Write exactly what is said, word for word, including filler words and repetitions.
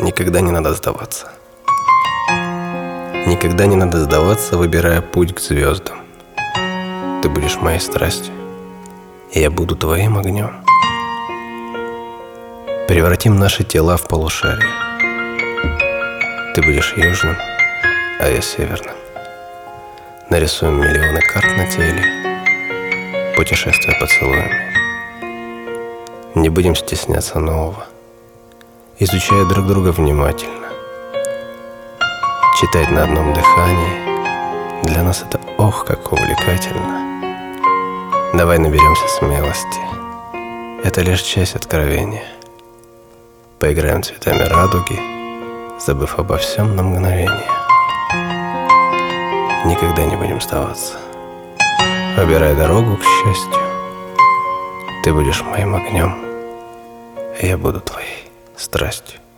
Никогда не надо сдаваться. Никогда не надо сдаваться, выбирая путь к звездам. Ты будешь моей страстью, и я буду твоим огнем. Превратим наши тела в полушария. Ты будешь южным, а я северным. Нарисуем миллионы карт на теле, путешествуя поцелуями. Не будем стесняться нового, изучая друг друга внимательно. Читать на одном дыхании, для нас это ох, как увлекательно. Давай наберемся смелости, это лишь часть откровения. Поиграем цветами радуги, забыв обо всем на мгновение. Никогда не будем сдаваться, выбирай дорогу к счастью. Ты будешь моим огнем, и я буду твоей страстью.